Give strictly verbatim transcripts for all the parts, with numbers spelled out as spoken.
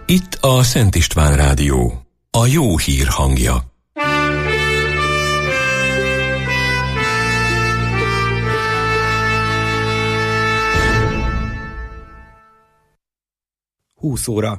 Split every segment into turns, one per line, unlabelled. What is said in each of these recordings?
Itt a Szent István Rádió, a jó hír hangja.
húsz óra.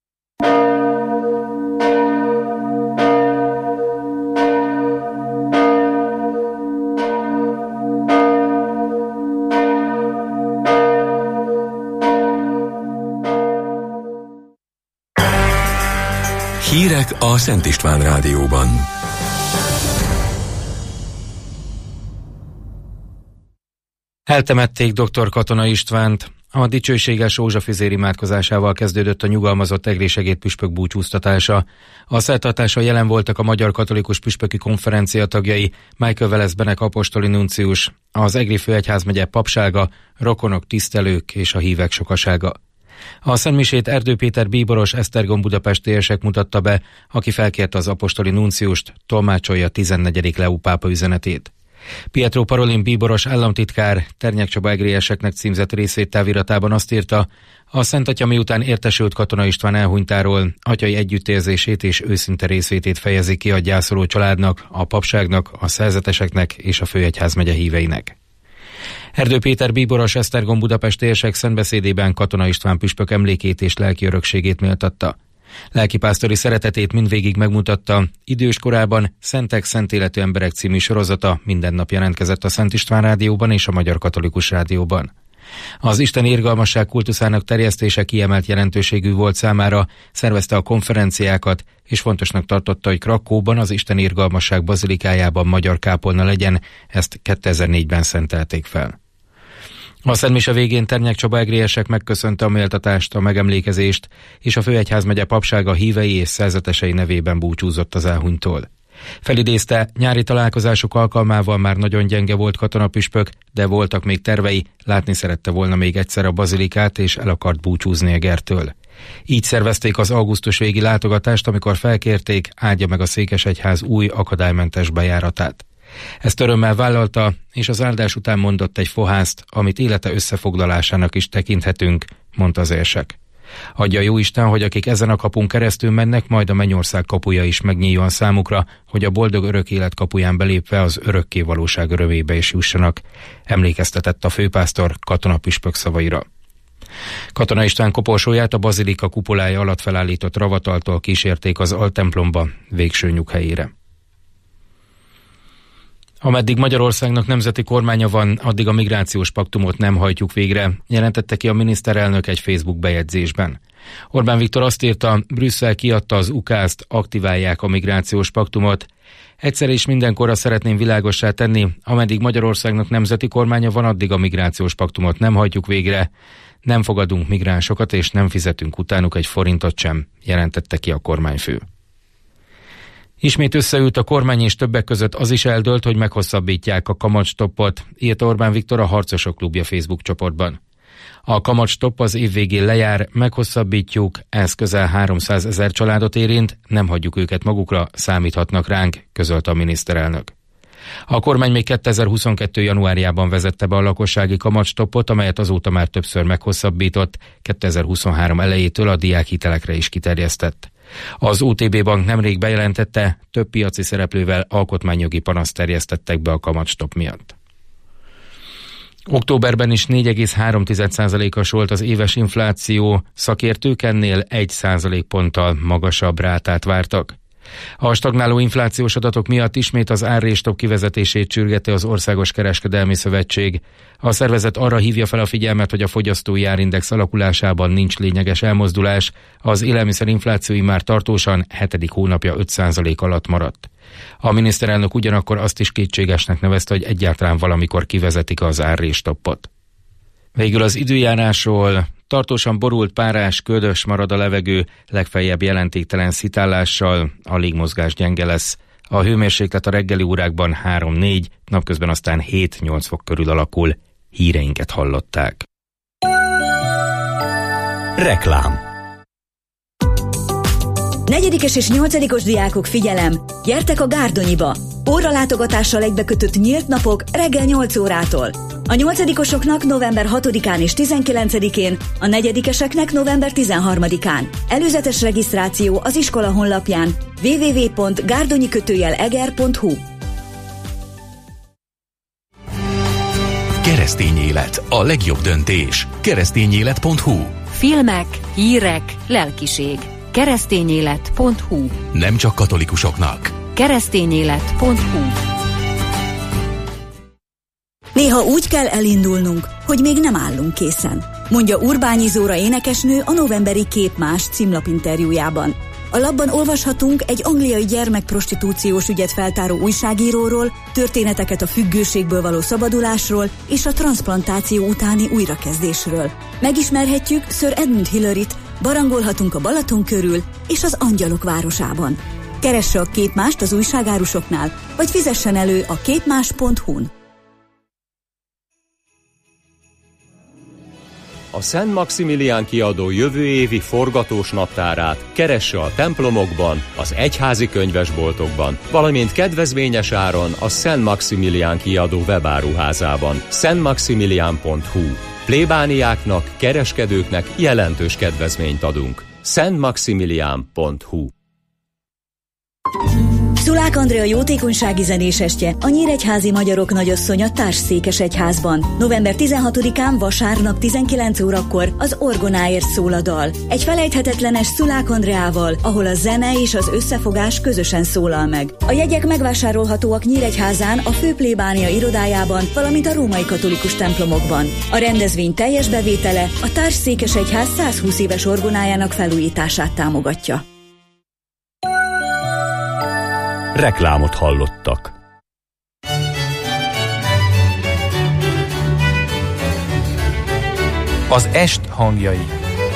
Hírek a Szent István Rádióban.
Eltemették dr. Katona Istvánt. A dicsőséges rózsafüzér imádkozásával kezdődött a nyugalmazott egri segédpüspök búcsúztatása. A szertartáson jelen voltak a Magyar Katolikus Püspöki Konferencia tagjai, Michael Veleszbenek apostoli nuncius, az egri főegyházmegye papsága, rokonok, tisztelők és a hívek sokasága. A szentmisét Erdő Péter bíboros Esztergom budapesti érsek mutatta be, aki felkérte az apostoli nunciust, tolmácsolja tizennegyedik Leó pápa üzenetét. Pietro Parolin bíboros államtitkár Ternyek Csaba egri érseknek címzett részvételviratában azt írta, a Szent Atya miután értesült Katona István elhunytáról, atyai együttérzését és őszinte részvétét fejezi ki a gyászoló családnak, a papságnak, a szerzeteseknek és a főegyházmegye híveinek. Erdő Péter bíboros Esztergom budapest érsek szentbeszédében Katona István püspök emlékét és lelki örökségét méltatta. Lelkipásztori szeretetét mindvégig megmutatta, idős korában Szentek, Szentéletű emberek című sorozata minden nap jelentkezett a Szent István Rádióban és a Magyar Katolikus Rádióban. Az Isten irgalmasság kultuszának terjesztése kiemelt jelentőségű volt számára, szervezte a konferenciákat, és fontosnak tartotta, hogy Krakóban az Isten irgalmasság bazilikájában magyar kápolna legyen, ezt kétezer-négyben szentelték fel. A szentmise végén Ternyek Csaba egri érsek megköszönte a méltatást, a megemlékezést, és a főegyházmegye papsága hívei és szerzetesei nevében búcsúzott az elhunytól. Felidézte, nyári találkozások alkalmával már nagyon gyenge volt Katona püspök, de voltak még tervei, látni szerette volna még egyszer a bazilikát, és el akart búcsúzni Egertől. Így szervezték az augusztus végi látogatást, amikor felkérték, áldja meg a székesegyház új akadálymentes bejáratát. Ezt örömmel vállalta, és az áldás után mondott egy fohászt, amit élete összefoglalásának is tekinthetünk, mondta az érsek. Adja Jóisten, hogy akik ezen a kapun keresztül mennek, majd a mennyország kapuja is megnyíljon számukra, hogy a boldog örök élet kapuján belépve az örökké valóság örömébe is jussanak, emlékeztetett a főpásztor Katona püspök szavaira. Katona István koporsóját a bazilika kupolája alatt felállított ravataltól kísérték az altemplomba, végső nyughelyére. Ameddig Magyarországnak nemzeti kormánya van, addig a migrációs paktumot nem hajtjuk végre, jelentette ki a miniszterelnök egy Facebook bejegyzésben. Orbán Viktor azt írta, Brüsszel kiadta az ukázt, aktiválják a migrációs paktumot. Egyszer és mindenkorra szeretném világossá tenni, ameddig Magyarországnak nemzeti kormánya van, addig a migrációs paktumot nem hajtjuk végre. Nem fogadunk migránsokat és nem fizetünk utánuk egy forintot sem, jelentette ki a kormányfő. Ismét összeült a kormány, és többek között az is eldőlt, hogy meghosszabbítják a kamatstoppot, írt Orbán Viktor a Harcosok Klubja Facebook csoportban. A kamatstopp az év végén lejár, meghosszabbítjuk, ez közel háromszázezer családot érint, nem hagyjuk őket magukra, számíthatnak ránk, közölte a miniszterelnök. A kormány még kétezer-huszonkettő januárjában vezette be a lakossági kamatstoppot, amelyet azóta már többször meghosszabbított, kétezer-huszonhárom elejétől a diákhitelekre is kiterjesztett. Az o té bé Bank nemrég bejelentette, több piaci szereplővel alkotmányjogi panaszt terjesztettek be a kamatstopp miatt. Októberben is négy egész három százalékos volt az éves infláció, szakértők ennél egy százalékponttal magasabb rátát vártak. A stagnáló inflációs adatok miatt ismét az árrésstopp kivezetését sürgeti az Országos Kereskedelmi Szövetség. A szervezet arra hívja fel a figyelmet, hogy a fogyasztói árindex alakulásában nincs lényeges elmozdulás, az élelmiszerinfláció már tartósan hetedik hónapja öt százalék alatt maradt. A miniszterelnök ugyanakkor azt is kétségesnek nevezte, hogy egyáltalán valamikor kivezetik az árrésstoppot. Végül az időjárásról: tartósan borult, párás, ködös marad a levegő, legfeljebb jelentéktelen szitállással, a légmozgás gyenge lesz. A hőmérséklet a reggeli órákban három-négy, napközben aztán hét-nyolc fok körül alakul. Híreinket hallották.
Reklám.
Negyedikes és nyolcadikos diákok, figyelem! Gyertek a Gárdonyiba! Óralátogatással egybekötött nyílt napok reggel nyolc órától. A nyolcadikosoknak november hatodikán és tizenkilencedikén, a negyedikeseknek november tizenharmadikán. Előzetes regisztráció az iskola honlapján double-u double-u double-u pont gárdonyi eger pont hu.
Keresztény élet, a legjobb döntés. keresztényélet pont hu.
Filmek, hírek, lelkiség. keresztényélet pont hu.
Nem csak katolikusoknak.
keresztényélet pont hu.
Néha úgy kell elindulnunk, hogy még nem állunk készen, mondja Urbányi Zóra énekesnő a novemberi Képmás címlapinterjújában. A lapban olvashatunk egy angliai gyermekprostitúciós ügyet feltáró újságíróról, történeteket a függőségből való szabadulásról és a transzplantáció utáni újrakezdésről. Megismerhetjük Sir Edmund Hillaryt, barangolhatunk a Balaton körül és az Angyalok városában. Keresse a Képmást az újságárusoknál, vagy fizessen elő a képmás pont hu-n.
A Szent Maximilián kiadó jövő évi forgatós naptárát keresse a templomokban, az egyházi könyvesboltokban, valamint kedvezményes áron a Szent Maximilián kiadó webáruházában, szent maximilián pont hu. Plébániáknak, kereskedőknek jelentős kedvezményt adunk. szent maximilián pont hu.
Szulák Andrea jótékonysági zenésestje, a Nyíregyházi Magyarok Nagyasszonya Társszékesegyházban. november tizenhatodikán vasárnap tizenkilenc órakor az orgonáért szól a dal. Egy felejthetetlenes Szulák Andreával, ahol a zene és az összefogás közösen szólal meg. A jegyek megvásárolhatóak Nyíregyházán, a Főplébánia irodájában, valamint a római katolikus templomokban. A rendezvény teljes bevétele a Társszékesegyház százhúsz éves orgonájának felújítását támogatja.
Reklámot hallottak.
Az est hangjai.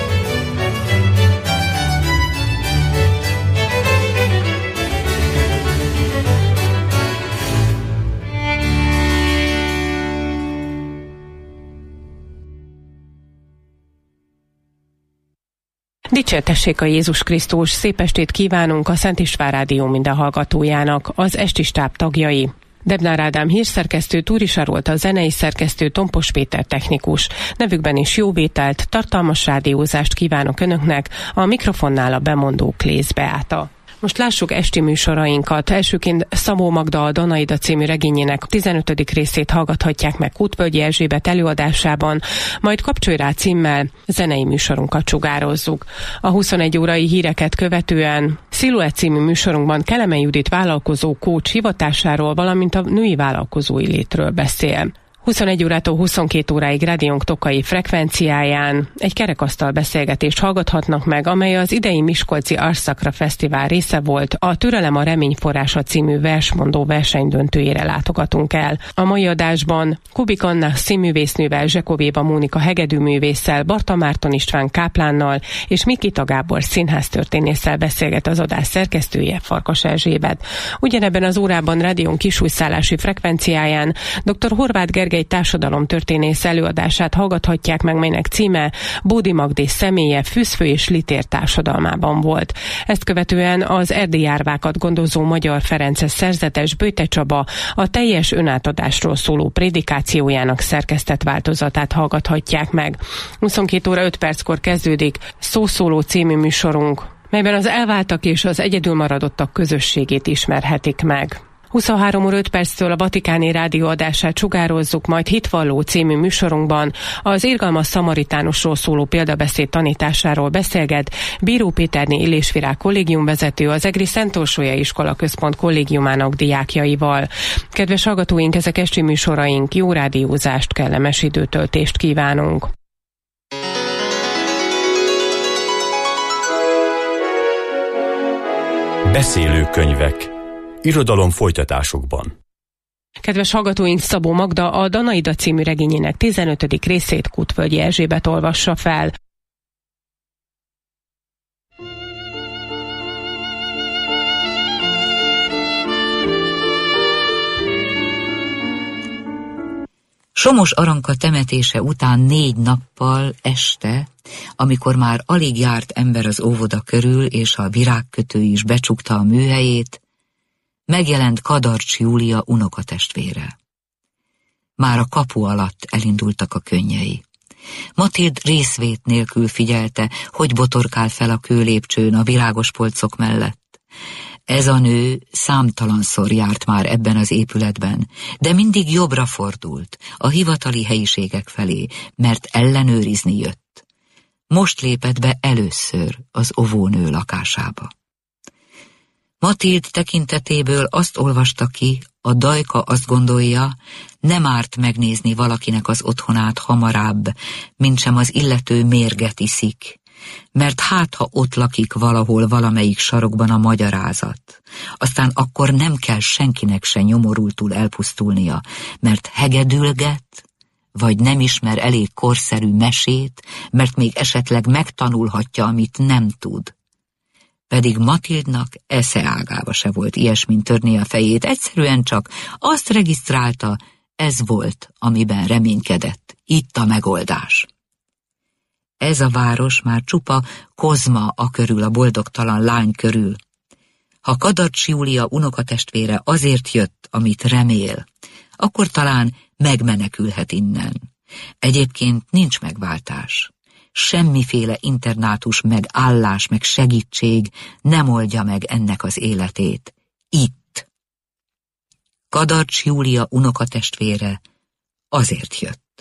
Dicsértessék a Jézus Krisztus, szép estét kívánunk a Szent István Rádió minden hallgatójának, az esti stáb tagjai. Debnár Ádám hírszerkesztő, Túri Sarolta zenei szerkesztő, Tompos Péter technikus. Nevükben is jó vételt, tartalmas rádiózást kívánok önöknek, a mikrofonnál a bemondó Klész Beáta. Most lássuk esti műsorainkat. Elsőként Szabó Magda a Danaida című regényének tizenötödik részét hallgathatják meg Kútvölgyi Erzsébet előadásában, majd Kapcsolj rá címmel zenei műsorunkat sugározzuk. A huszonegy órai híreket követően Sziluett című műsorunkban Kelemen Judit vállalkozó coach hivatásáról, valamint a női vállalkozói létről beszél. huszonegy órától huszonkét óráig rádiónk tokai frekvenciáján egy kerekasztal beszélgetést hallgathatnak meg, amely az idei Miskolci Arszakra Fesztivál része volt. A Türelem a remény forrása című versmondó versenydöntőjére látogatunk el. A mai adásban Kubik Anna színművésznővel, Zsekov Éva Mónika hegedűművésszel, Barta Márton István káplánnal és Mikita Gábor színháztörténésszel beszélget az adás szerkesztője, Farkas Erzsébet. Ugyanebben az órában rádiónk kisújszállási frekvenciáján dr. Horváth Gergely társadalomtörténész előadását hallgathatják meg, melynek címe Bódi Magdi személye Fűzfő és Litér társadalmában volt. Ezt követően az erdélyi árvákat gondozó Magyar Ferences szerzetes Böjte Csaba a teljes önátadásról szóló prédikációjának szerkesztett változatát hallgathatják meg. huszonkét óra öt perckor kezdődik Szószóló című műsorunk, melyben az elváltak és az egyedül maradottak közösségét ismerhetik meg. huszonhárom óra öt perctől a Vatikáni Rádió adását sugározzuk, majd Hitvalló című műsorunkban az irgalmas szamaritánusról szóló példabeszéd tanításáról beszélget Bíró Péterné Illésvirág kollégiumvezető, az Egri Szent Orsolyai Iskola Központ kollégiumának diákjaival. Kedves hallgatóink, ezek esti műsoraink, jó rádiózást, kellemes időtöltést kívánunk!
Beszélőkönyvek. Irodalom folytatásokban.
Kedves hallgatóink, Szabó Magda a Danaida című regényének tizenötödik részét Kútvölgyi Erzsébet olvassa fel.
Somos Aranka temetése után négy nappal este, amikor már alig járt ember az óvoda körül, és a virágkötő is becsukta a műhelyét, megjelent Kadarcs Júlia unokatestvére. Már a kapu alatt elindultak a könnyei. Matild részvét nélkül figyelte, hogy botorkál fel a kőlépcsőn a virágos polcok mellett. Ez a nő számtalanszor járt már ebben az épületben, de mindig jobbra fordult, a hivatali helyiségek felé, mert ellenőrizni jött. Most lépett be először az óvónő lakásába. Matild tekintetéből azt olvasta ki, a dajka azt gondolja, nem árt megnézni valakinek az otthonát hamarabb, mintsem az illető mérget iszik, mert hát ha ott lakik valahol valamelyik sarokban a magyarázat, aztán akkor nem kell senkinek se nyomorultul elpusztulnia, mert hegedülget, vagy nem ismer elég korszerű mesét, mert még esetleg megtanulhatja, amit nem tud. Pedig Matildnak esze ágába se volt ilyesmin törni a fejét, egyszerűen csak azt regisztrálta, ez volt, amiben reménykedett, itt a megoldás. Ez a város már csupa kozma a körül, a boldogtalan lány körül. Ha Kadarcs Júlia unokatestvére azért jött, amit remél, akkor talán megmenekülhet innen. Egyébként nincs megváltás. Semmiféle internátus, meg állás, meg segítség nem oldja meg ennek az életét. Itt. Kadarcs Júlia unokatestvére azért jött.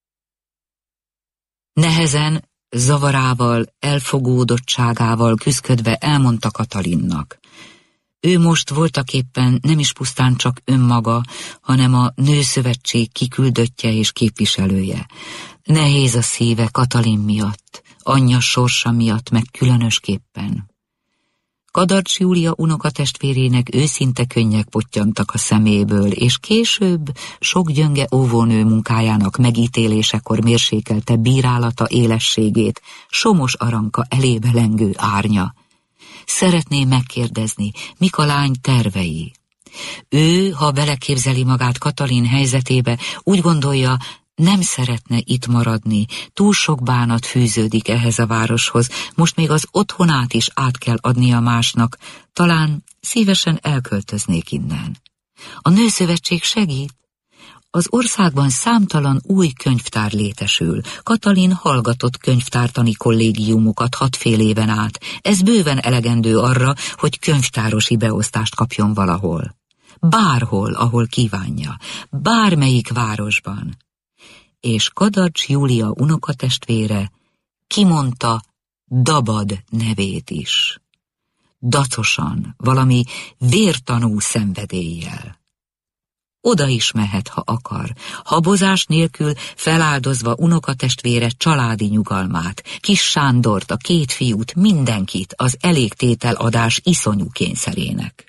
Nehezen, zavarával, elfogódottságával küszködve elmondta Katalinnak. Ő most voltaképpen nem is pusztán csak önmaga, hanem a Nőszövetség kiküldöttje és képviselője. Nehéz a szíve Katalin miatt, anyja sorsa miatt, meg különösképpen. Kadarcs Júlia unokatestvérének őszinte könnyek pottyantak a szeméből, és később sok gyönge óvónő munkájának megítélésekor mérsékelte bírálata élességét Somos Aranka elébe lengő árnya. Szeretné megkérdezni, mik a lány tervei. Ő, ha beleképzeli magát Katalin helyzetébe, úgy gondolja, nem szeretne itt maradni, túl sok bánat fűződik ehhez a városhoz, most még az otthonát is át kell adnia másnak, talán szívesen elköltöznék innen. A Nőszövetség segít. Az országban számtalan új könyvtár létesül. Katalin hallgatott könyvtártani kollégiumokat hatfél éven át. Ez bőven elegendő arra, hogy könyvtárosi beosztást kapjon valahol. Bárhol, ahol kívánja. Bármelyik városban. És Kadarcs Júlia unokatestvére kimondta Dabad nevét is. Dacosan, valami vértanú szenvedéllyel. Oda is mehet, ha akar, habozás nélkül feláldozva unokatestvére családi nyugalmát, kis Sándort, a két fiút, mindenkit az elégtételadás iszonyú kényszerének.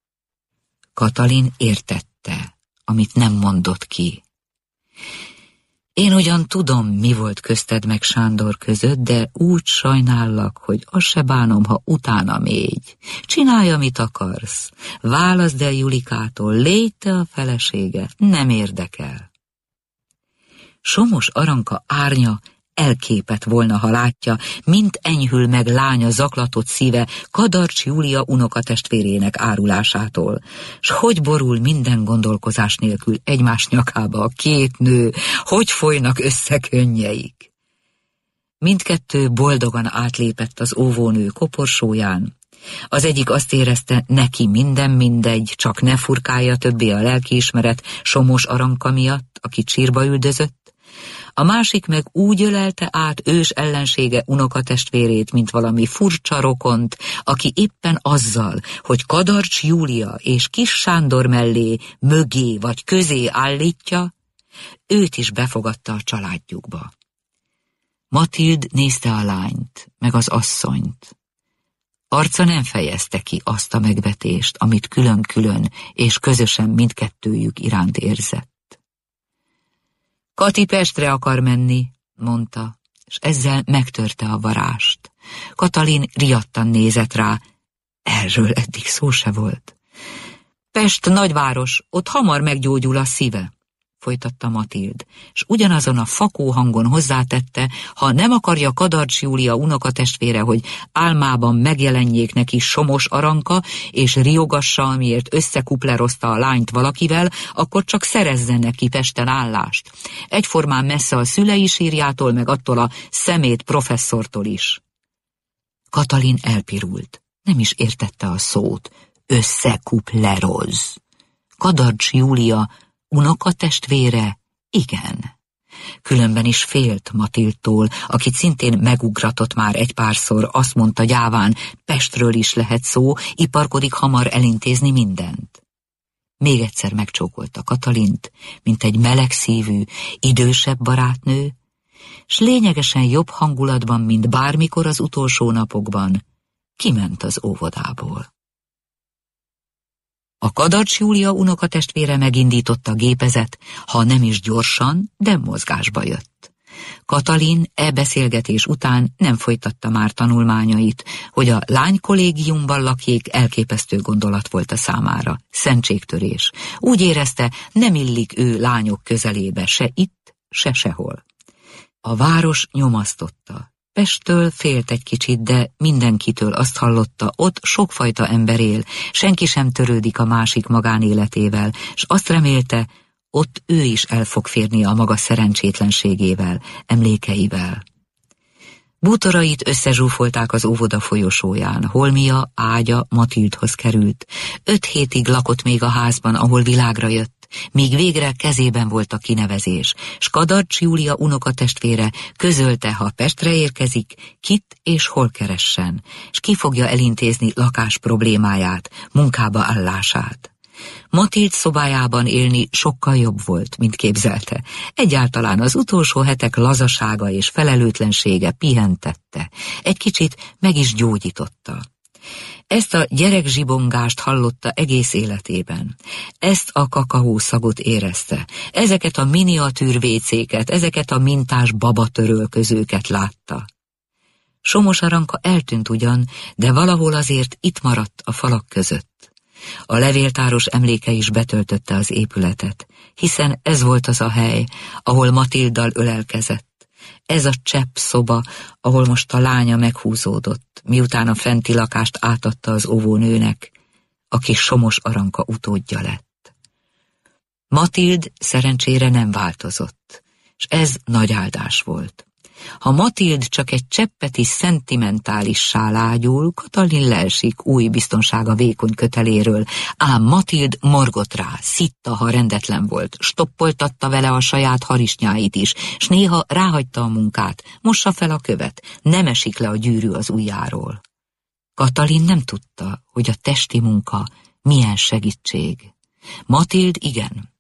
Katalin értette, amit nem mondott ki. Én ugyan tudom, mi volt közted meg Sándor között, de úgy sajnállak, hogy azt se bánom, ha utána mégy. Csinálj, amit akarsz. Válaszd el Julikától, légy te a felesége, nem érdekel. Somos Aranka árnya elképett volna, ha látja, mint enyhül meg lánya zaklatott szíve Kadarcs Júlia unokatestvérének árulásától, s hogy borul minden gondolkozás nélkül egymás nyakába a két nő, hogy folynak össze könnyeik. Mindkettő boldogan átlépett az óvónő koporsóján. Az egyik azt érezte, neki minden mindegy, csak ne furkálja többé a lelkiismeret Somos Aranka miatt, aki csírba üldözött. A másik meg úgy ölelte át ős ellensége unokatestvérét, mint valami furcsa rokont, aki éppen azzal, hogy Kadarcs Júlia és Kis Sándor mellé, mögé vagy közé állítja, őt is befogadta a családjukba. Matild nézte a lányt, meg az asszonyt. Arca nem fejezte ki azt a megvetést, amit külön-külön és közösen mindkettőjük iránt érzett. Kati Pestre akar menni, mondta, és ezzel megtörte a varást. Katalin riadtan nézett rá, erről eddig szó se volt. Pest nagyváros, ott hamar meggyógyul a szíve, folytatta Matild, s ugyanazon a fakó hangon hozzátette, ha nem akarja Kadarcs Júlia unokatestvére, hogy álmában megjelenjék neki Somos Aranka, és riogassa, amiért összekuplerozta a lányt valakivel, akkor csak szerezzen neki Pesten állást. Egyformán messze a szülei sírjától, meg attól a szemét professzortól is. Katalin elpirult. Nem is értette a szót. Összekupleroz. Kadarcs Júlia unokatestvére? Igen. Különben is félt Matildtól, akit szintén megugratott már egy párszor, azt mondta gyáván, Pestről is lehet szó, iparkodik hamar elintézni mindent. Még egyszer megcsókolta Katalint, mint egy melegszívű, idősebb barátnő, s lényegesen jobb hangulatban, mint bármikor az utolsó napokban, kiment az óvodából. A Kadarcs Júlia unokatestvére megindította a gépezet, ha nem is gyorsan, de mozgásba jött. Katalin e beszélgetés után nem folytatta már tanulmányait, hogy a lánykollégiumban lakjék elképesztő gondolat volt a számára, szentségtörés. Úgy érezte, nem illik ő lányok közelébe, se itt, se sehol. A város nyomasztotta. Pesttől félt egy kicsit, de mindenkitől azt hallotta, ott sokfajta ember él, senki sem törődik a másik magánéletével, s azt remélte, ott ő is el fog férni a maga szerencsétlenségével, emlékeivel. Bútorait összezsúfolták az óvoda folyosóján, holmia, ágya Matildhoz került. Öt hétig lakott még a házban, ahol világra jött, míg végre kezében volt a kinevezés, s Kadarcs Júlia unokatestvére közölte, ha Pestre érkezik, kit és hol keressen, s ki fogja elintézni lakás problémáját, munkába állását. Matild szobájában élni sokkal jobb volt, mint képzelte. Egyáltalán az utolsó hetek lazasága és felelőtlensége pihentette, egy kicsit meg is gyógyította. Ezt a gyerekzsibongást hallotta egész életében. Ezt a kakaószagot érezte. Ezeket a miniatűr vécéket, ezeket a mintás babatörölközőket látta. Somos Aranka eltűnt ugyan, de valahol azért itt maradt a falak között. A levéltáros emléke is betöltötte az épületet, hiszen ez volt az a hely, ahol Matilddal ölelkezett. Ez a csepp szoba, ahol most a lánya meghúzódott, miután a fenti lakást átadta az óvónőnek, aki Somos Aranka utódja lett. Matild szerencsére nem változott, és ez nagy áldás volt. Ha Matild csak egy cseppet is szentimentálissá lágyul, Katalin leesik új biztonsága vékony köteléről, ám Matild morgott rá, szitta, ha rendetlen volt, stoppoltatta vele a saját harisnyáit is, s néha ráhagyta a munkát, mossa fel a követ, nem esik le a gyűrű az ujjáról. Katalin nem tudta, hogy a testi munka milyen segítség. Matild igen.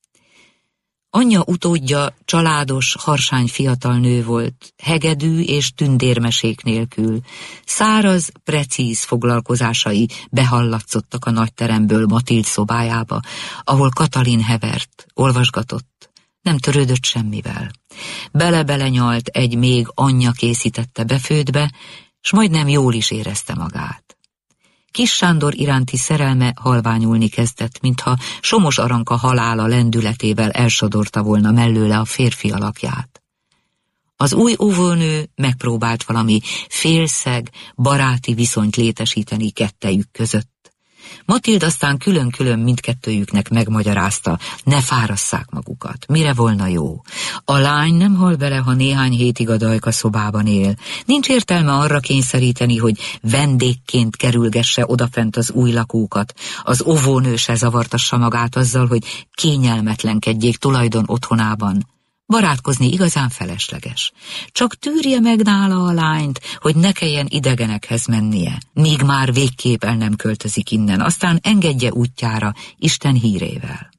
Anyja utódja családos, harsány fiatal nő volt, hegedű és tündérmesék nélkül. Száraz, precíz foglalkozásai behallatszottak a nagyteremből Matild szobájába, ahol Katalin hevert, olvasgatott, nem törődött semmivel. Bele-bele nyalt egy még anyja készítette befőtbe, s majdnem jól is érezte magát. Kis Sándor iránti szerelme halványulni kezdett, mintha Somos Aranka halála lendületével elsodorta volna mellőle a férfi alakját. Az új óvónő megpróbált valami félszeg, baráti viszonyt létesíteni kettejük között. Matild aztán külön-külön mindkettőjüknek megmagyarázta, ne fárasszák magukat, mire volna jó. A lány nem hal bele, ha néhány hétig a dajka szobában él. Nincs értelme arra kényszeríteni, hogy vendégként kerülgesse odafent az új lakókat. Az óvónő se zavartassa magát azzal, hogy kényelmetlenkedjék tulajdon otthonában. Barátkozni igazán felesleges. Csak tűrje meg nála a lányt, hogy ne kelljen idegenekhez mennie, míg már végképp el nem költözik innen, aztán engedje útjára Isten hírével.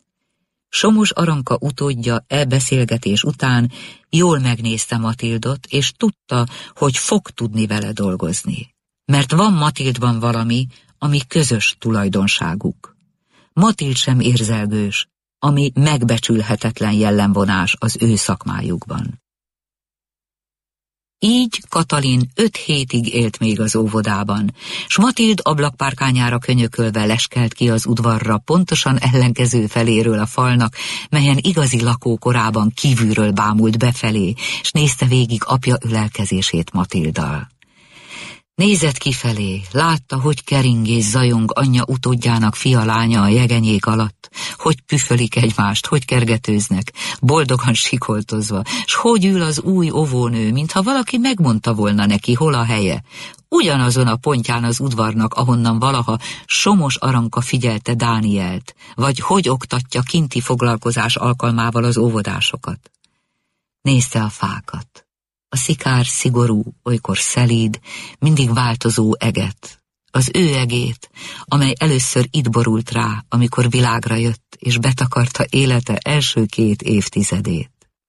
Somos Aranka utódja e beszélgetés után jól megnézte Matildot, és tudta, hogy fog tudni vele dolgozni. Mert van Matildban valami, ami közös tulajdonságuk. Matild sem érzelgős, ami megbecsülhetetlen jellemvonás az ő szakmájukban. Így Katalin öt hétig élt még az óvodában, s Matild ablakpárkányára könyökölve leskelt ki az udvarra, pontosan ellenkező feléről a falnak, melyen igazi lakó korában kívülről bámult befelé, s nézte végig apja ölelkezését Matilddal. Nézett kifelé, látta, hogy kering és zajong anyja utódjának fia-lánya a jegenyék alatt, hogy püfölik egymást, hogy kergetőznek, boldogan sikoltozva, s hogy ül az új óvónő, mintha valaki megmondta volna neki, hol a helye, ugyanazon a pontján az udvarnak, ahonnan valaha Somos Aranka figyelte Dánielt, vagy hogy oktatja kinti foglalkozás alkalmával az óvodásokat. Nézte a fákat. A szikár szigorú, olykor szelíd, mindig változó eget, az ő egét, amely először itt borult rá, amikor világra jött, és betakarta élete első két évtizedét.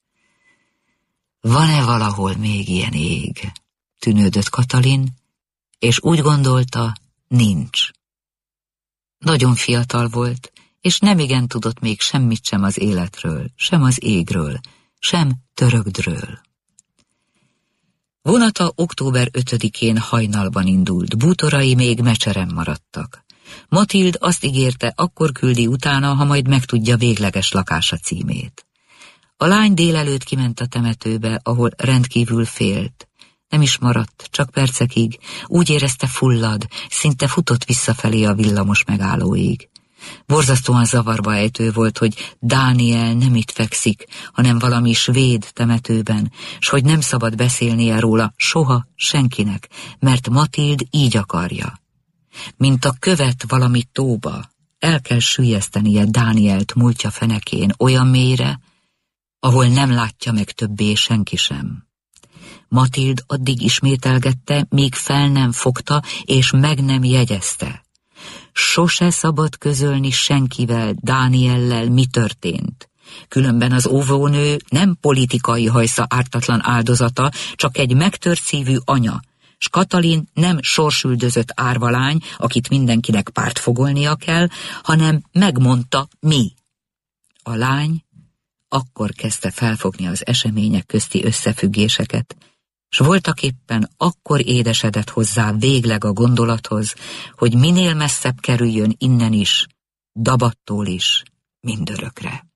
Van-e valahol még ilyen ég? Tűnődött Katalin, és úgy gondolta, nincs. Nagyon fiatal volt, és nemigen tudott még semmit sem az életről, sem az égről, sem Törökdről. Vonata október ötödikén hajnalban indult, bútorai még Mecseren maradtak. Matild azt ígérte, akkor küldi utána, ha majd megtudja végleges lakása címét. A lány délelőtt kiment a temetőbe, ahol rendkívül félt. Nem is maradt, csak percekig, úgy érezte fullad, szinte futott visszafelé a villamos megállóig. Borzasztóan zavarba ejtő volt, hogy Dániel nem itt fekszik, hanem valami svéd temetőben, s hogy nem szabad beszélnie róla soha senkinek, mert Matild így akarja. Mint a követ valami tóba, el kell süllyesztenie Dánielt múltja fenekén olyan mélyre, ahol nem látja meg többé senki sem. Matild addig ismételgette, míg fel nem fogta és meg nem jegyezte. Sose szabad közölni senkivel, Dániellel mi történt. Különben az óvónő nem politikai hajsza ártatlan áldozata, csak egy megtört szívű anya, s Katalin nem sorsüldözött árvalány, akit mindenkinek pártfogolnia kell, hanem megmondta mi. A lány akkor kezdte felfogni az események közti összefüggéseket, s voltaképpen akkor édesedett hozzá végleg a gondolathoz, hogy minél messzebb kerüljön innen is, Dabattól is, mindörökre.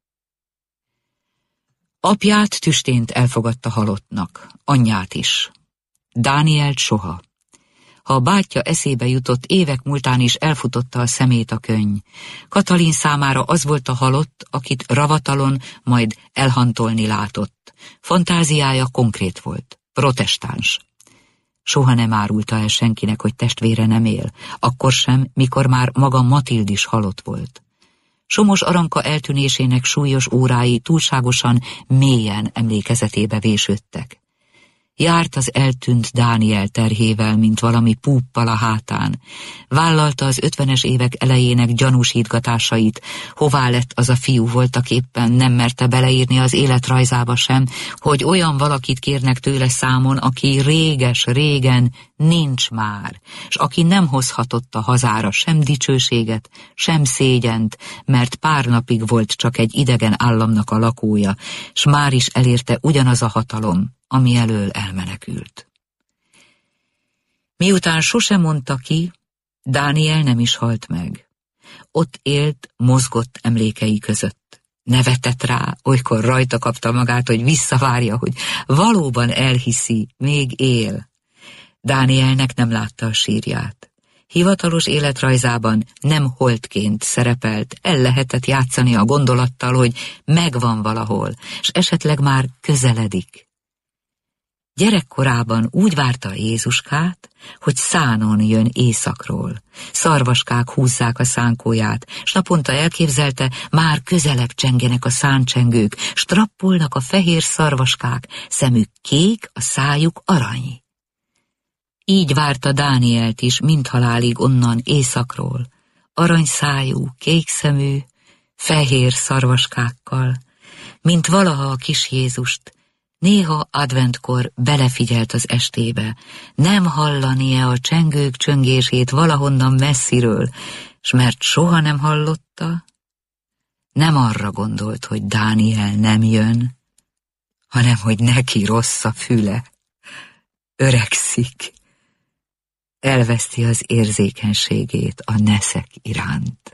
Apját tüstént elfogadta halottnak, anyját is. Dánielt soha. Ha a bátyja eszébe jutott, évek múltán is elfutotta a szemét a könny. Katalin számára az volt a halott, akit ravatalon majd elhantolni látott. Fantáziája konkrét volt. Protestáns. Soha nem árulta el senkinek, hogy testvére nem él, akkor sem, mikor már maga Matild is halott volt. Somos Aranka eltűnésének súlyos órái túlságosan mélyen emlékezetébe vésődtek. Járt az eltűnt Dániel terhével, mint valami púppal a hátán. Vállalta az ötvenes évek elejének gyanúsítgatásait, hová lett az a fiú voltaképpen, nem merte beleírni az életrajzába sem, hogy olyan valakit kérnek tőle számon, aki réges-régen nincs már, s aki nem hozhatott a hazára sem dicsőséget, sem szégyent, mert pár napig volt csak egy idegen államnak a lakója, s már is elérte ugyanaz a hatalom, ami elől elmenekült. Miután sosem mondta ki, Dániel nem is halt meg. Ott élt, mozgott emlékei között. Nevetett rá, olykor rajta kapta magát, hogy visszavárja, hogy valóban elhiszi, még él. Dánielnek nem látta a sírját. Hivatalos életrajzában nem holtként szerepelt, el lehetett játszani a gondolattal, hogy megvan valahol, s esetleg már közeledik. Gyerekkorában úgy várta a Jézuskát, hogy szánon jön északról. Szarvaskák húzzák a szánkóját, s naponta elképzelte, már közelebb csengenek a száncsengők, s trappolnak a fehér szarvaskák, szemük kék, a szájuk arany. Így várta Dánielt is mindhalálig onnan északról, aranyszájú, kékszemű, fehér szarvaskákkal, mint valaha a kis Jézust. Néha adventkor belefigyelt az estébe, nem hallanie a csengők csöngését valahonnan messziről, s mert soha nem hallotta, nem arra gondolt, hogy Dániel nem jön, hanem hogy neki rossz a füle. öregszik. Elveszti az érzékenységét a neszek iránt.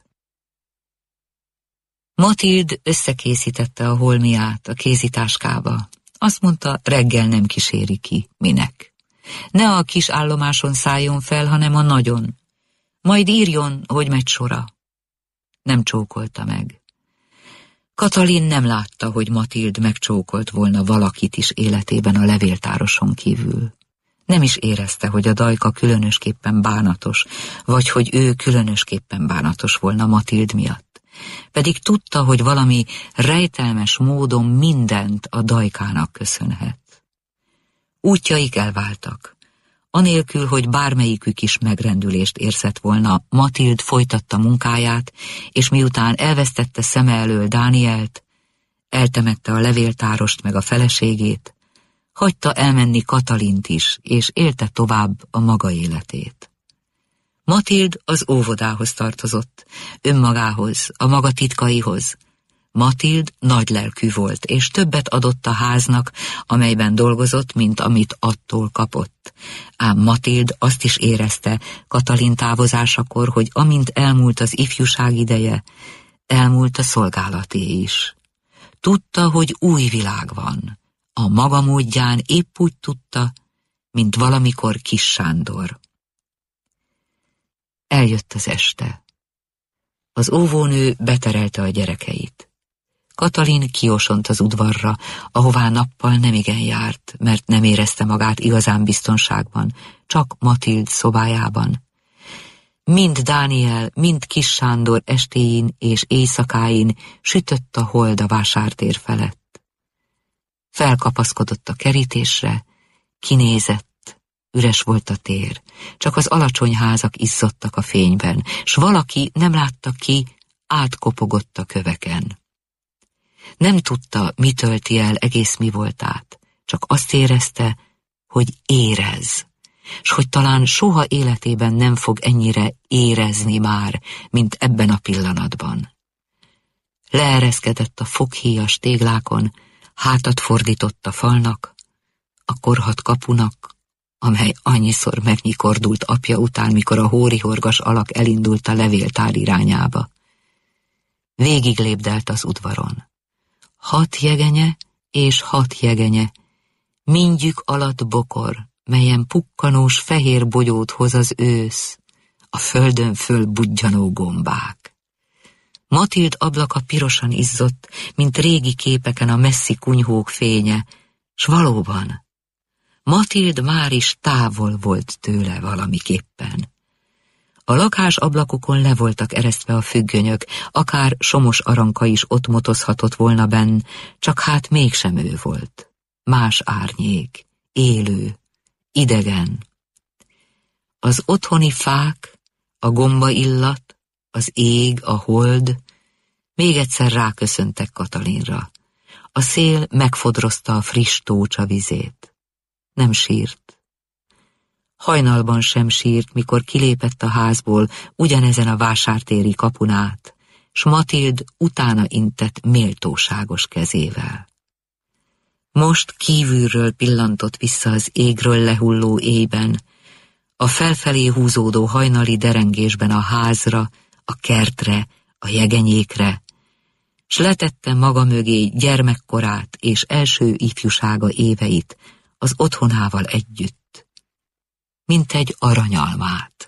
Matild összekészítette a holmiát a kézitáskába. Azt mondta, reggel nem kíséri ki. Minek? Ne a kis állomáson szálljon fel, hanem a nagyon. Majd írjon, hogy megy sora. Nem csókolta meg. Katalin nem látta, hogy Matild megcsókolt volna valakit is életében a levéltároson kívül. Nem is érezte, hogy a dajka különösképpen bánatos, vagy hogy ő különösképpen bánatos volna Matild miatt. Pedig tudta, hogy valami rejtelmes módon mindent a dajkának köszönhet. Útjaik elváltak. Anélkül, hogy bármelyikük is megrendülést érzett volna, Matild folytatta munkáját, és miután elvesztette szeme elől Dánielt, eltemette a levéltárost meg a feleségét, hagyta elmenni Katalint is, és élte tovább a maga életét. Matild az óvodához tartozott, önmagához, a maga titkaihoz. Matild nagylelkű volt, és többet adott a háznak, amelyben dolgozott, mint amit attól kapott. Ám Matild azt is érezte Katalin távozásakor, hogy amint elmúlt az ifjúság ideje, elmúlt a szolgálaté is. Tudta, hogy új világ van. A maga módján épp úgy tudta, mint valamikor Kis Sándor. Eljött az este. Az óvónő beterelte a gyerekeit. Katalin kiosont az udvarra, ahová nappal nemigen járt, mert nem érezte magát igazán biztonságban, csak Matild szobájában. Mind Dániel, mind Kis Sándor estéin és éjszakáin sütött a hold a vásártér felett. Felkapaszkodott a kerítésre, kinézett, üres volt a tér, csak az alacsony házak izzadtak a fényben, s valaki, nem látta ki, átkopogott a köveken. Nem tudta, mi tölti el egész mi voltát, csak azt érezte, hogy érez, s hogy talán soha életében nem fog ennyire érezni már, mint ebben a pillanatban. Leereszkedett a foghíjas téglákon, hátat fordított a falnak, a korhadt kapunak, amely annyiszor megnyikordult apja után, mikor a hórihorgas alak elindult a levéltár irányába. Végig lépdelt az udvaron. Hat jegenye és hat jegenye, mindjük alatt bokor, melyen pukkanós fehér bogyót hoz az ősz, a földön föl budjanó gombák. Matild ablaka pirosan izzott, mint régi képeken a messzi kunyhók fénye, s valóban, Matild már is távol volt tőle valamiképpen. A lakás ablakokon le voltak eresztve a függönyök, akár Somos Aranka is ott motozhatott volna benn, csak hát mégsem ő volt. Más árnyék, élő, idegen. Az otthoni fák, a gomba illat, az ég, a hold még egyszer ráköszöntek Katalinra. A szél megfodrozta a friss tócsa vizét. Nem sírt. Hajnalban sem sírt, mikor kilépett a házból ugyanezen a vásártéri kapun át, s Matild utána intett méltóságos kezével. Most kívülről pillantott vissza az égről lehulló éjben, a felfelé húzódó hajnali derengésben a házra, a kertre, a jegenyékre, s letette maga mögé gyermekkorát és első ifjúsága éveit az otthonával együtt, mint egy aranyalmát.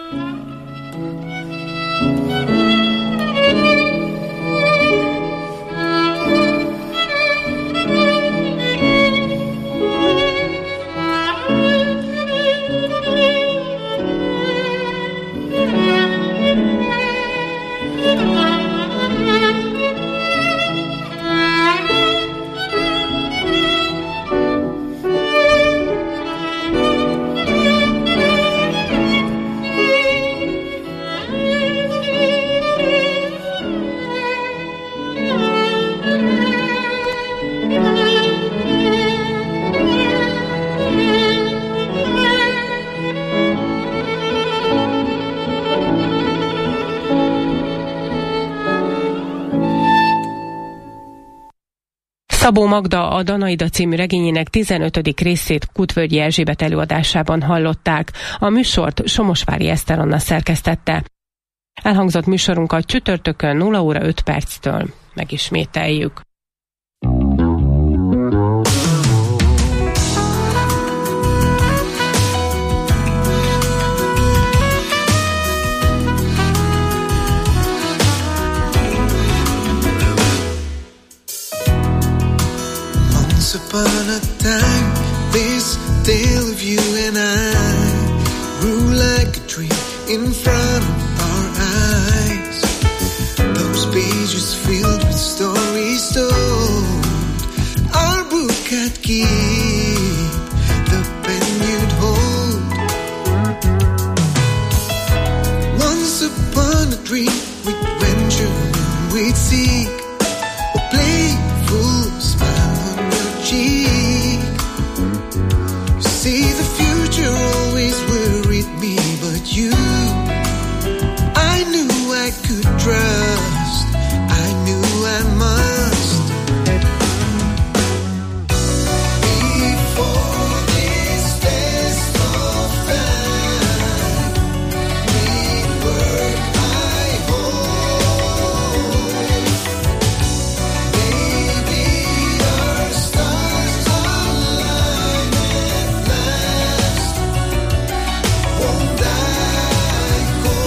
Szabó Magda a Danaida című regényének tizenötödik részét Kutvölgyi Erzsébet előadásában hallották. A műsort Somosvári Eszter Anna szerkesztette. Elhangzott műsorunkat csütörtökön nulla óra öt perctől megismételjük.
Upon a time, this tale of you and I grew like a dream in front of our eyes. Those pages filled with stories told, our book had keep, the pen you'd hold. Once upon a dream, we'd venture and we'd seek a playful smile on your cheek. You see, the future always worried me, but you, I knew I could trust, I knew I must. Before this test of time, we'd work, I hope. Maybe our stars align at last. Won't I go?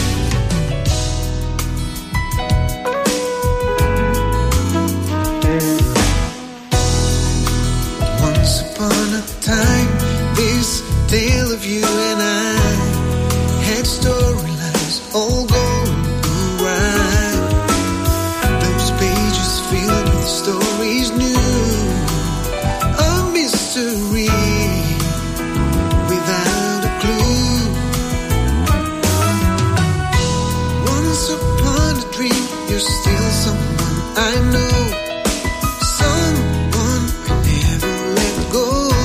Once upon a time, this tale of you and I had storylines all going around. Those pages filled with stories new, a mystery without a clue. Once upon a dream, you're still someone I know, someone I never let go.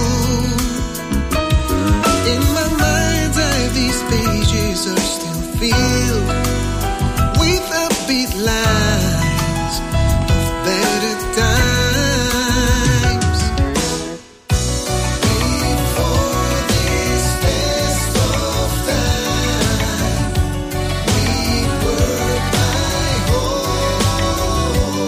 In my mind's eye, these pages are still filled with upbeat lines of better times. Before this test of time, we'd work, I hope.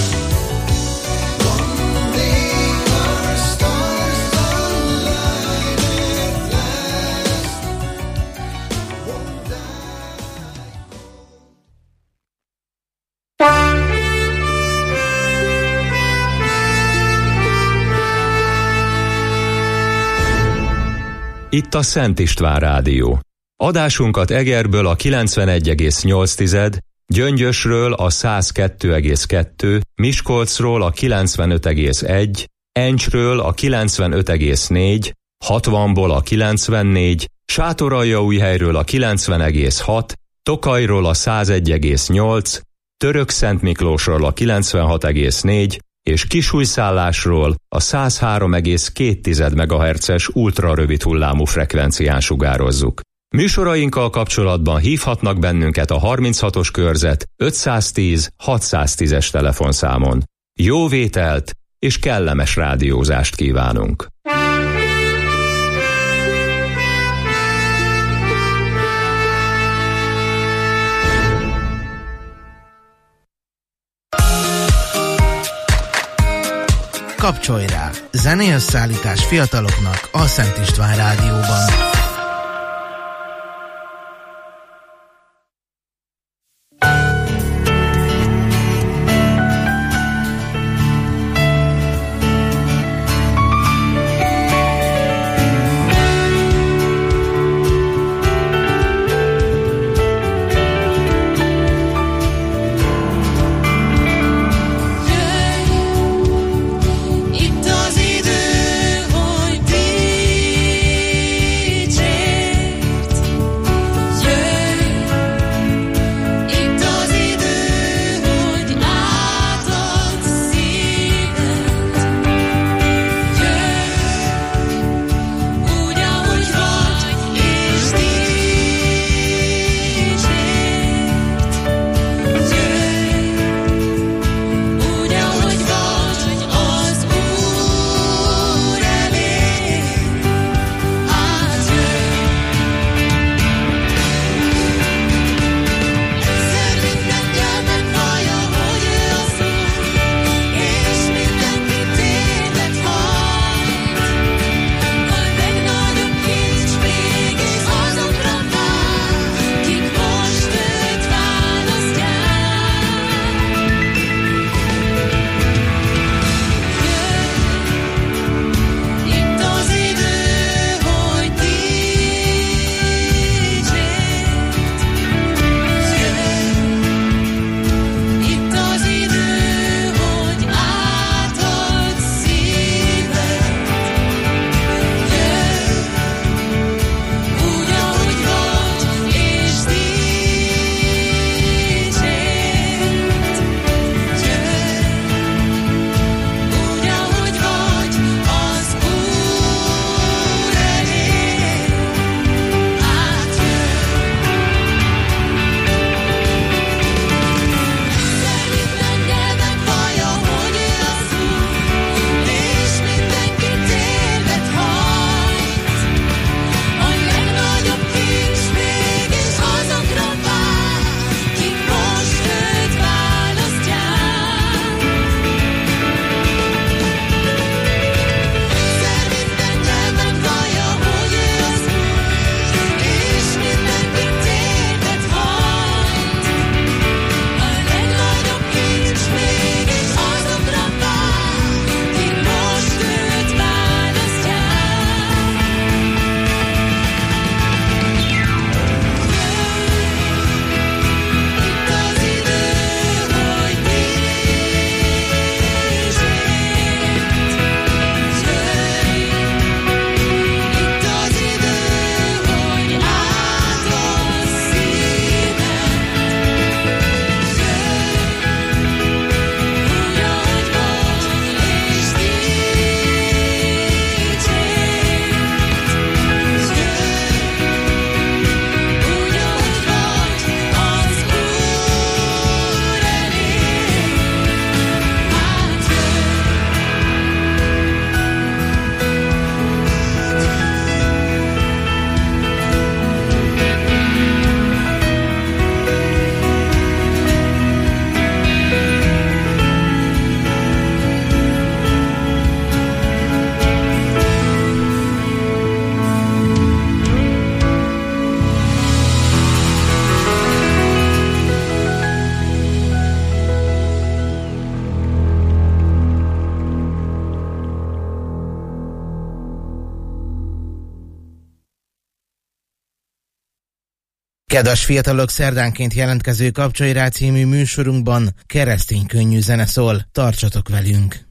One day our stars align at last. Won't I?
Itt a Szent István Rádió. Adásunkat Egerből a kilencvenegy egész nyolc, Gyöngyösről a száz kettő egész kettő, Miskolcról a kilencvenöt egész egy, Encsről a kilencvenöt egész négy, hatvanból a kilencvennégy, Sátoraljaújhelyről a kilencven egész hat, Tokajról a száz egy egész nyolc, Törökszentmiklósról a kilencvenhat egész négy, és Kisújszállásról a száz három egész két megahertzes ultrarövid hullámú frekvencián sugározzuk. Műsorainkkal kapcsolatban hívhatnak bennünket a harminchatos körzet ötszáztíz hatszáztízes telefonszámon. Jó vételt és kellemes rádiózást kívánunk!
Kapcsolj rá! Zenéösszállítás fiataloknak a Szent István Rádióban. Kedves fiatalok, szerdánként jelentkező Kapcsolj rá című műsorunkban keresztény könnyű zene szól. Tartsatok velünk!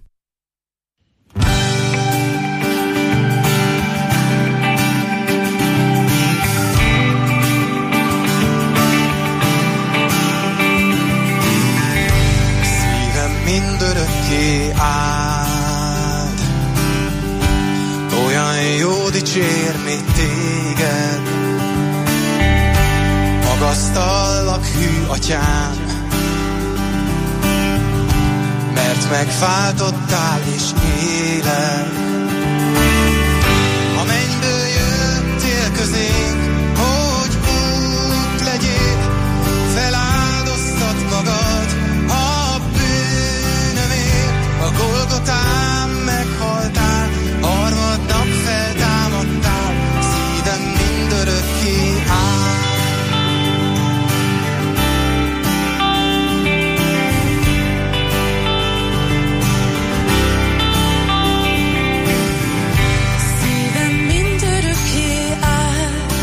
Szívem mindörökké áld, olyan jó dicsérni téged. Magasztallak, hű atyám, mert megváltottál és élek. A mennyből jöttél közénk, hogy út legyél, feláldoztad magad a bűnömért. A Golgotán meghaltál, harmadnap feltámadtál, szívem mindörökké áll.
Szívem mindörökké áll,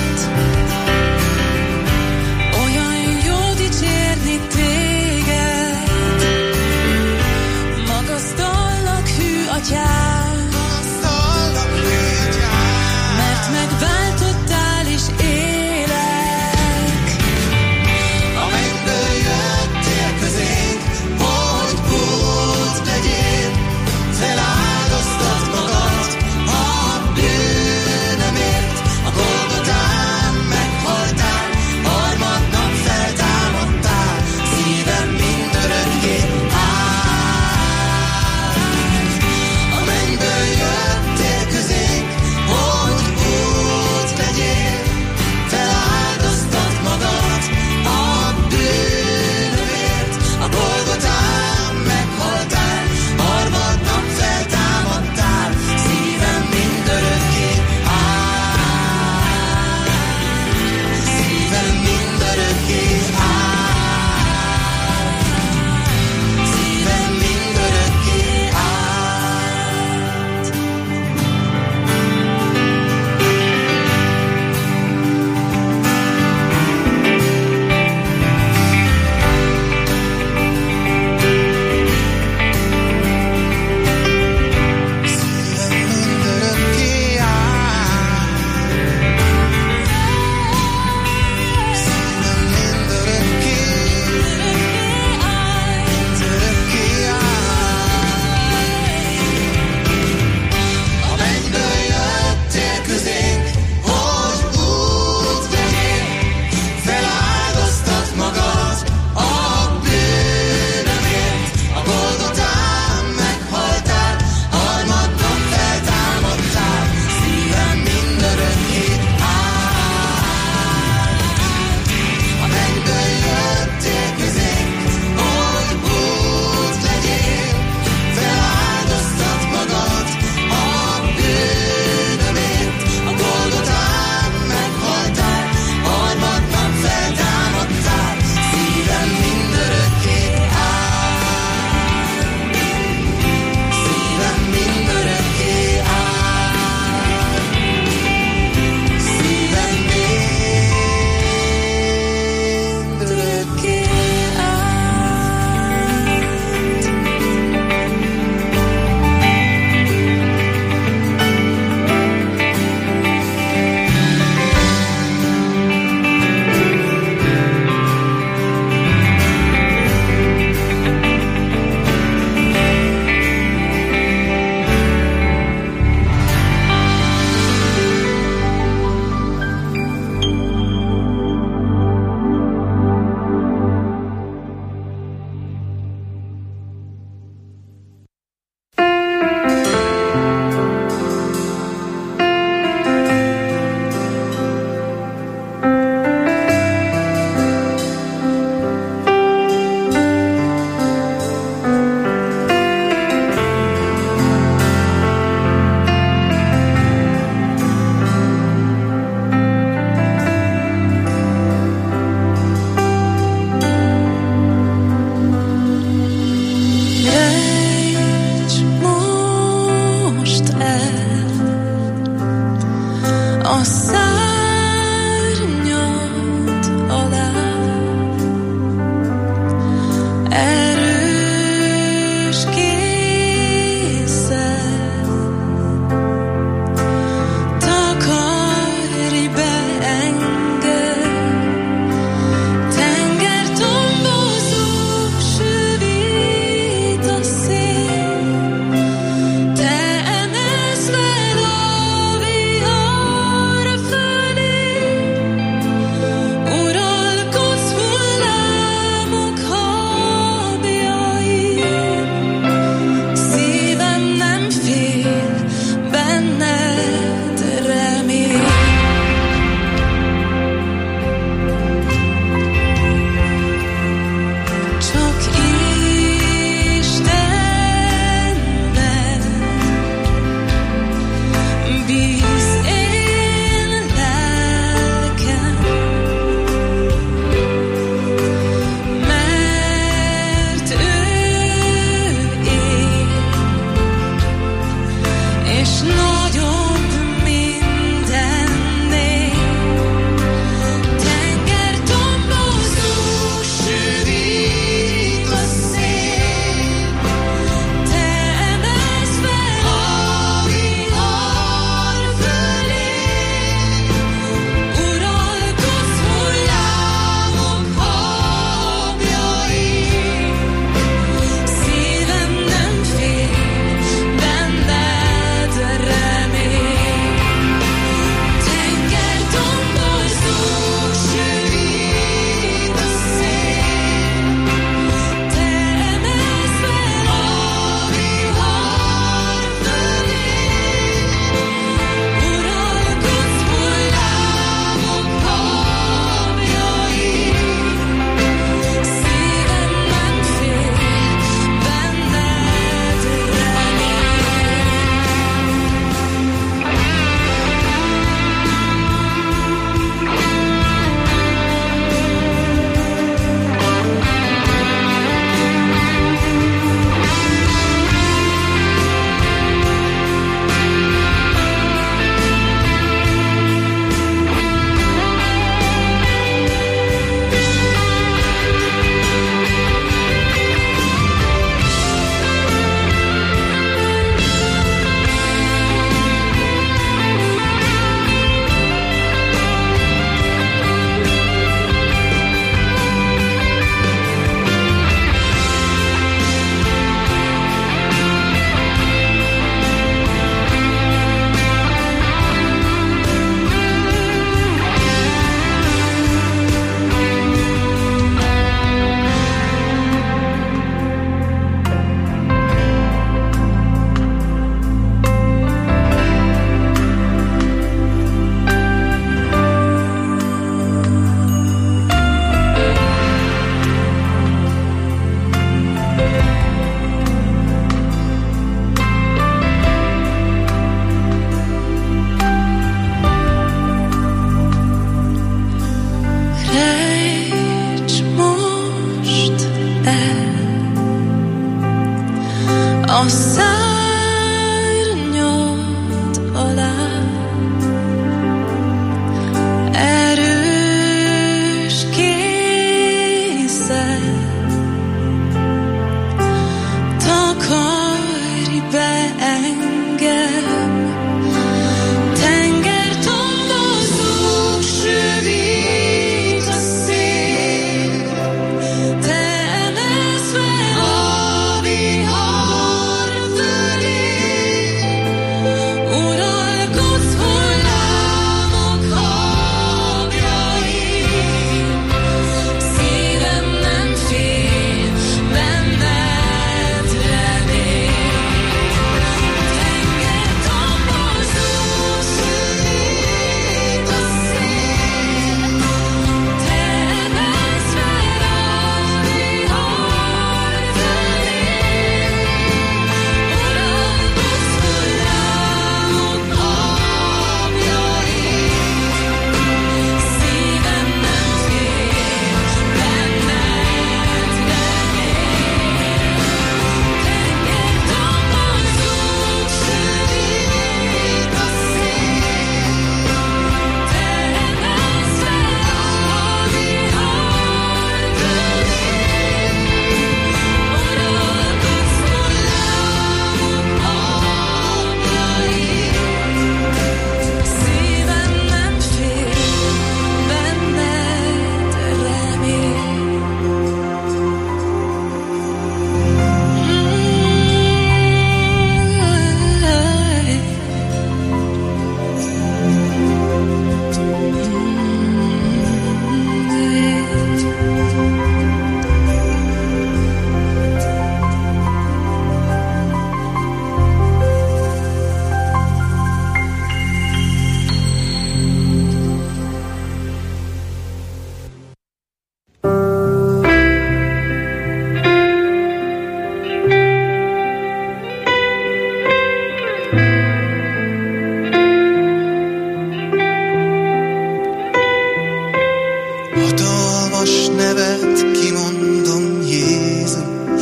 Hatalmas nevet kimondom, Jézus.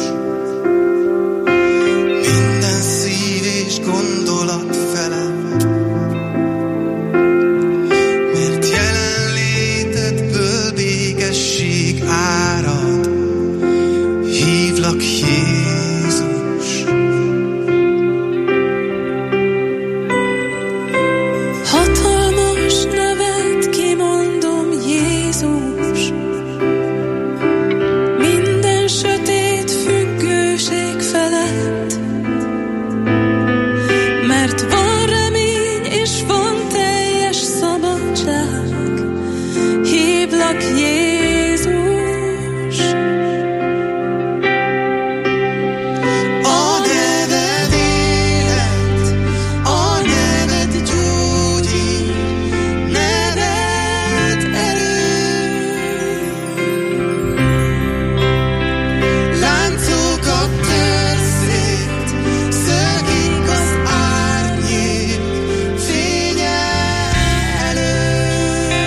Minden szív és gondolat felem, mert jelenlétedből békesség árad. Hívlak, Jézus.
Hatalmas nevet kimondom, Jézus. Minden sötét függőség felett, mert van remény és van teljes szabadság. Hívlak, Jézus.
A neved élet, a neved gyógyír, neved erő. Láncokat tör szét, szökik az árnyék fénye elől.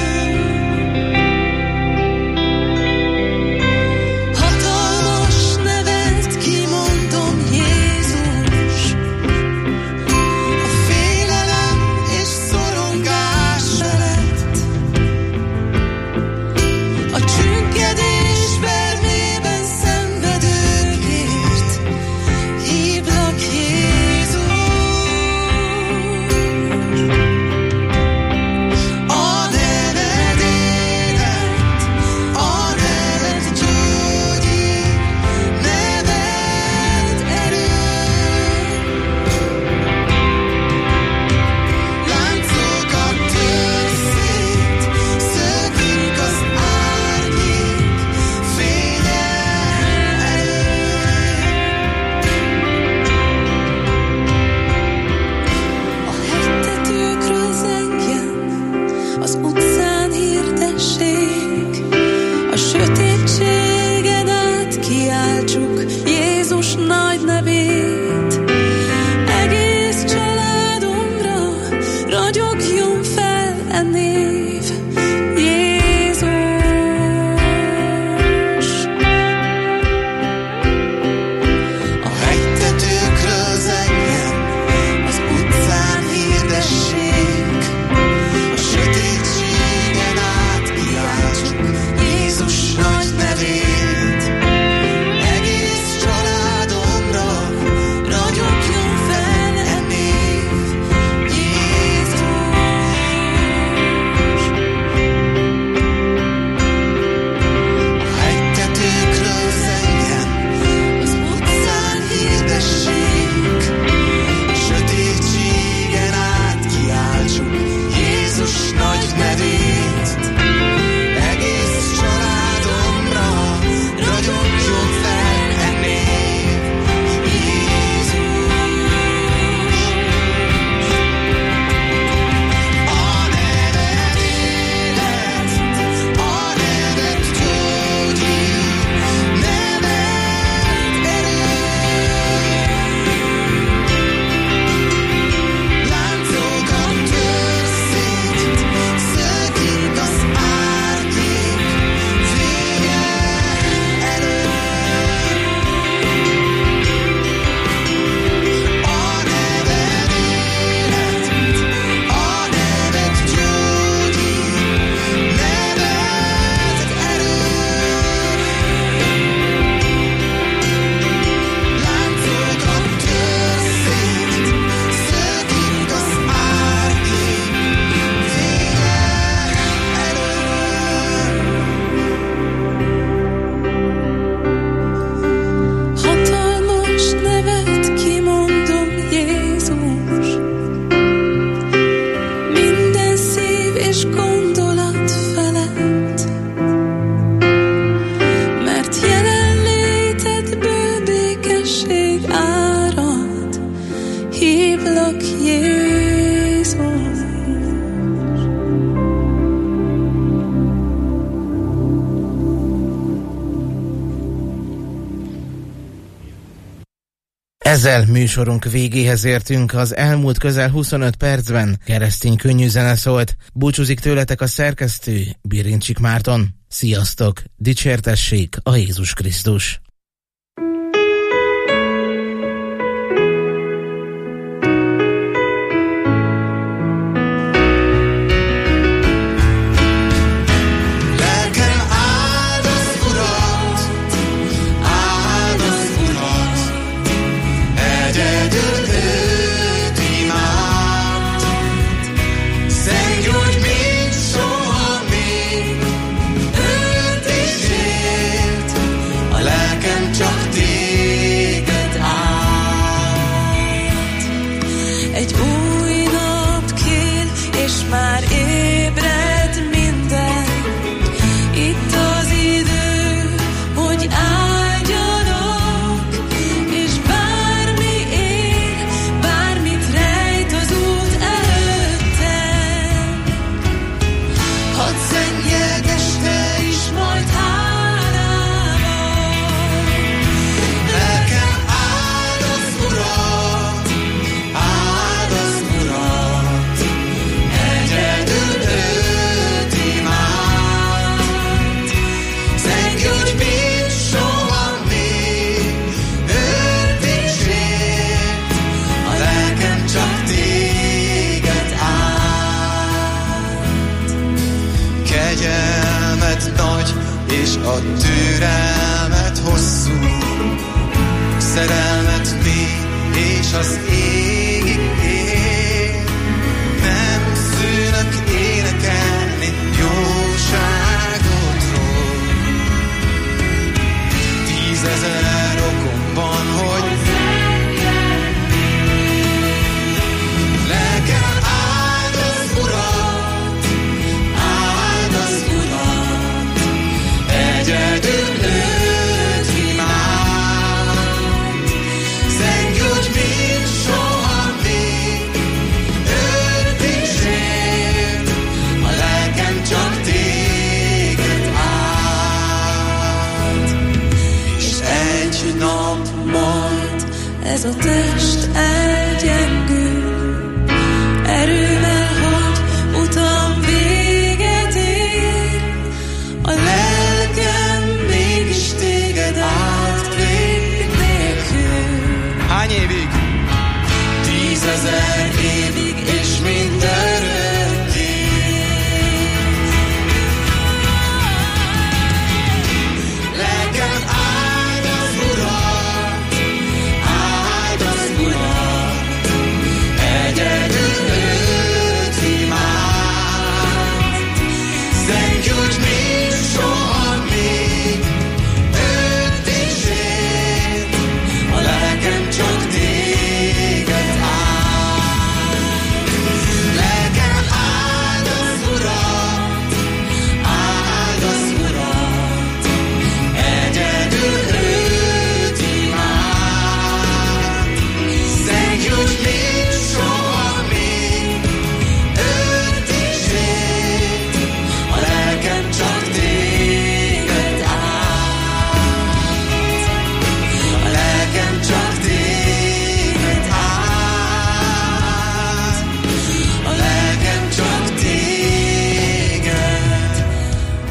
Hatalmas nevet kimondom, Jézus. A félelem és szorongás felett, a csüggedés vermében szenvedőkért. Hívlak, Jézus. A neved élet, a neved gyógyír, neved erő. Láncokat tör szét, szökik az árnyék
Ezzel műsorunk végéhez értünk, az elmúlt közel huszonöt percben keresztény könnyű zene szólt. Búcsúzik tőletek a szerkesztő, Birincsik Márton. Sziasztok, dicsértessék a Jézus Krisztus!
A türelmet hosszú, szerelmet mély, és az égig ér. Nem szűnök énekelni jóságodról. Tízezer okom van, hogy lelkem áldozz Urat, áldozz Urat, egyedül őt imád. Zengődj, mint soha még, őt dicsérd, a lelkem csak téged áld. És egy nap majd ez a test elgyengül, erővel hagy utam véget ér, a lelkem mégis téged áld vég nélkül.
Hány évig?
Tízezer